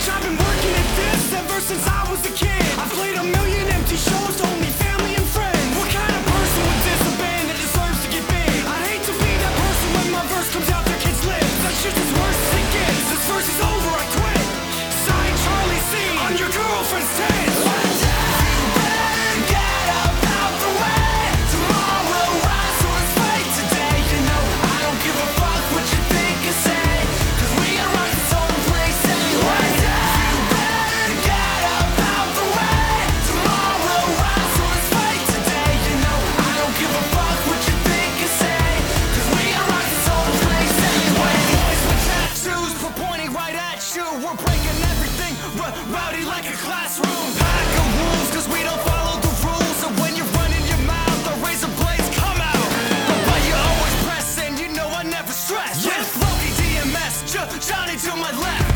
I've been working at this ever since I was a kid. I've played a million empty shows to only family and friends. What kind of person would diss a band that deserves to get big? I'd hate to be that person when my verse comes out their kids' lips. That's just as worse as it gets. This verse is over, I quit. Signed Charlie C on your girlfriend's tits. We're breaking everything, rowdy like a classroom. Pack of wolves, cause we don't follow the rules. And when you're running your mouth, the razor blades come out. But you're always pressing, you know I never stress. Yes, Loki DMS, Johnny to my left.